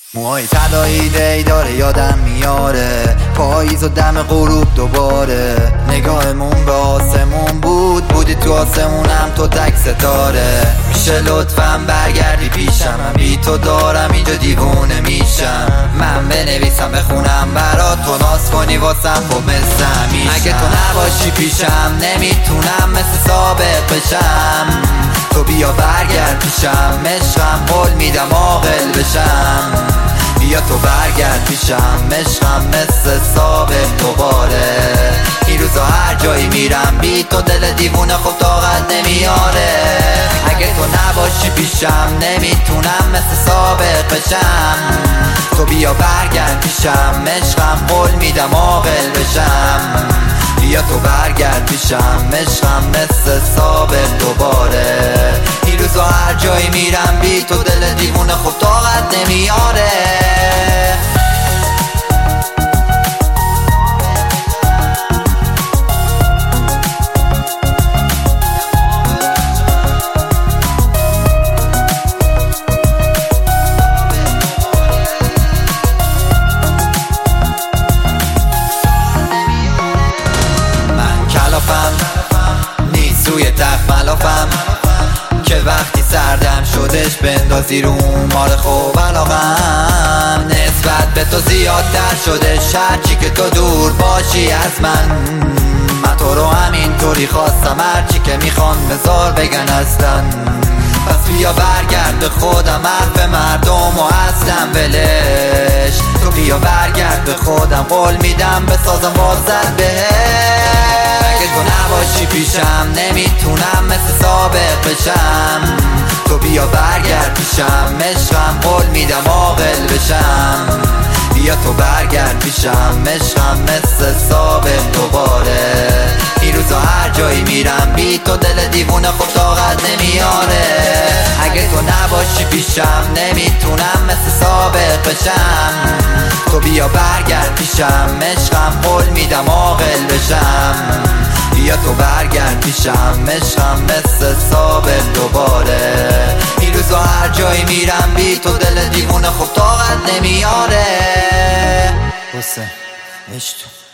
موهای طلایی دی داره یادم میاره پاییز و دم غروب دوباره نگاهمون به آسمون بودی تو آسمونم تو تک ستاره میشه لطفاً برگردی پیشم من بی تو دارم اینجا دیوونه میشم من بنویسم بخونم برات تو ناز کنی واسم خب مثل همیشه اگه تو نباشی پیشم نمیتونم مثل سابق بشم تو بیا برگرد پیشم عشقم قول میدم عاقل بشم بیا تو برگرد پیشم عشقم مثل سابق دوباره این روزا هر جایی میرم بی تو دل دیوونه خب طاقت نمیاره اگه تو نباشی پیشم نمیتونم مثل سابق بشم تو بیا برگرد پیشم عشقم قول میدم عاقل بشم بیا تو برگرد پیشم عشقم مثل سابق دوباره این روزا هر جایی میرم بی تو دل دیوونه خب طاقت نمیاره نیست روی تخت ملافم که وقتی سردم شدش بندازی رو مال خوب علاقم نسبت به تو زیادتر شدش هرچی که تو دور باشی از من تو رو همینطوری خواستم هرچی که میخوان بذار بگن هستن پس بیا برگرد به خودم حرف مردم و هستم ولش تو بیا برگرد به خودم قول میدم بسازم بازت بهش اگه تو نباشی پیشم نمیتونم مثل سابق بشم تو بیا برگرد پیشم عشقم قول میدم عاقل بشم بیا تو برگرد پیشم عشقم مثل سابق دوباره این روزا هر جایی میرم بی تو دل دیوونه خب طاقت نمیاره اگه تو نباشی پیشم نمیتونم مثل سابق بشم تو بیا برگرد پیشم عشقم قول میدم عاقل بشم بیا تو برگرد پیشم عشقم مثل سابق دوباره این روزا هر جایی میرم بی تو دل دیوونه خب طاقت نمیاره حسین عشق